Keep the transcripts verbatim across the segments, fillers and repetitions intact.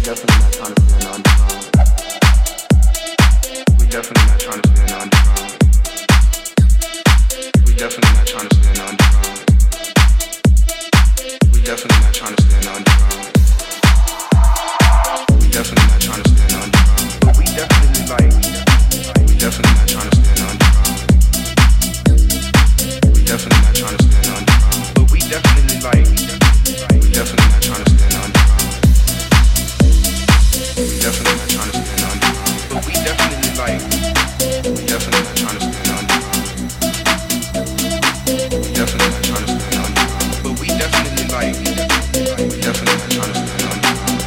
definitely not trying to stand underground. We definitely not trying to stand underground. We definitely not trying to stand underground. We definitely not trying to stand underground. We definitely not trying to stand underground. But we definitely like. We definitely not trying to stand underground. We definitely not trying to stand underground. But we definitely like. We definitely not trying to stand underground. We definitely not trying to stand underground. But we definitely like. We definitely not trying to stand underground. We definitely not trying to stand underground. But we definitely like. We definitely not trying to stand underground.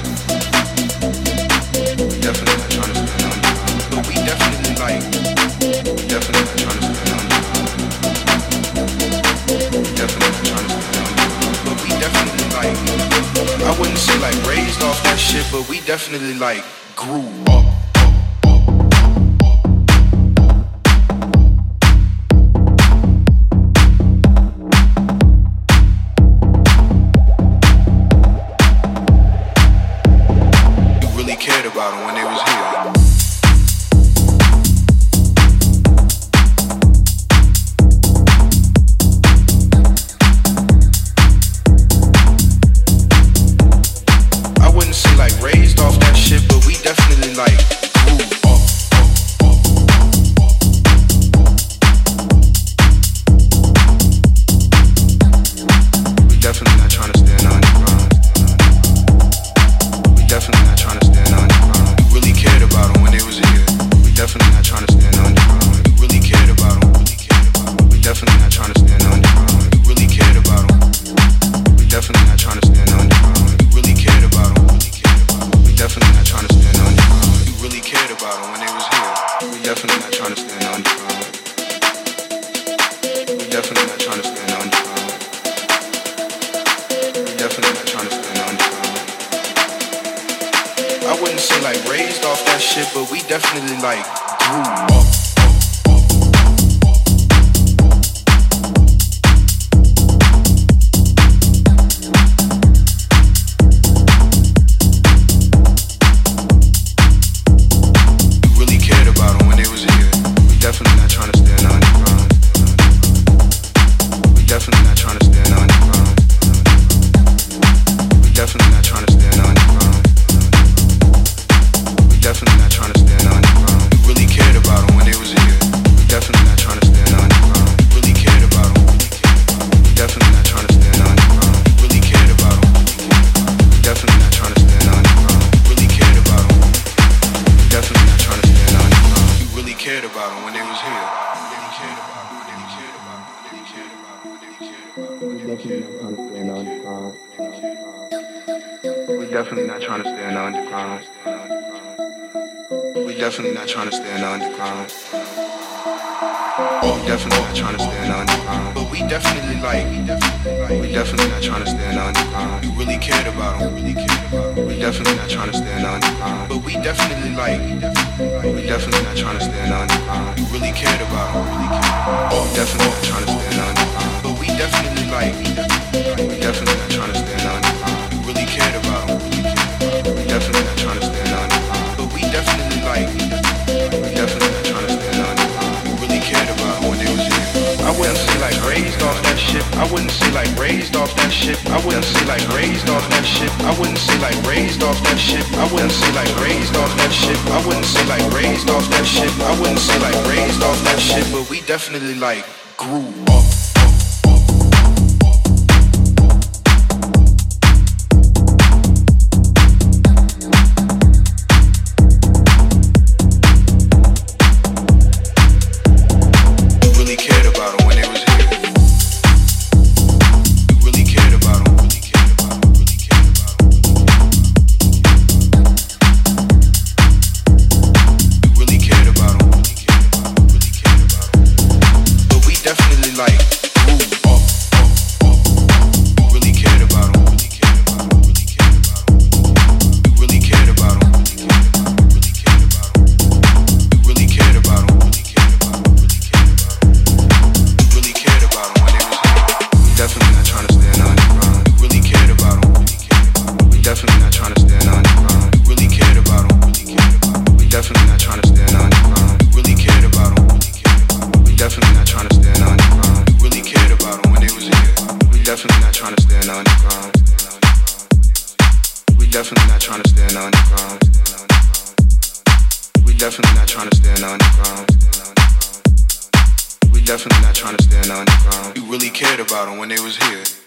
We definitely not trying to stand underground. But we definitely like. We definitely not trying to stand underground. We definitely not trying to stand underground. But we definitely like. I wouldn't say like raised off that shit, but we definitely like grew up. About them when they was here. I wouldn't say like raised off that shit, but we definitely like grew up. We definitely not trying to stand underground. We definitely not trying to stand underground. We really cared about them when they was here. We definitely not trying to stand underground. We really cared about them. We definitely not trying to stand underground. We really cared about them. We definitely not trying to stand underground. We really cared about them. We definitely not trying to stand underground. We really cared about them when they was here. We definitely not trying to stand underground. We definitely not trying to stand underground. We definitely not trying to stand underground. I wouldn't say like raised off that shit, but we definitely like grew up. We really cared about them when they was here. We definitely not trying to stand underground. We definitely not trying to stand underground. We definitely not trying to stand underground. Definitely not trying to stand underground. We really cared about them when they was here. Definitely not trying to stand underground. Really cared about them. Definitely not trying to stand underground. Really cared about them. Definitely not trying to stand underground. Really cared about them. Definitely not trying to stand underground. We really cared about them when they was here. Really cared about them. Really cared about them. Really cared about them. Really cared about them. We definitely not trying to stand underground. We definitely not trying to stand underground. We definitely not trying to stand underground. But we definitely like. We definitely not trying to stand underground. We really cared about them. We definitely not trying to stand underground. But we definitely like. We definitely not trying to stand underground. We really cared about them. We definitely not trying to stand underground. But we definitely like. We definitely not trying to stand underground. We really cared about them. We definitely not trying to stand underground. But we definitely like. We definitely not trying to stand underground. We really cared about them when they was here. I wouldn't say like raised off that shit. I wouldn't say like raised off that shit. I wouldn't say like raised off that shit. I wouldn't say like raised off that shit. I wouldn't say like raised off that shit. I wouldn't say like raised off that shit. I wouldn't say like raised off that shit. But we definitely like grew up. Definitely like definitely not trying to stand underground. We definitely not trying to stand underground. We definitely not trying to stand underground. We definitely not trying to stand underground. You really cared about them when they was here.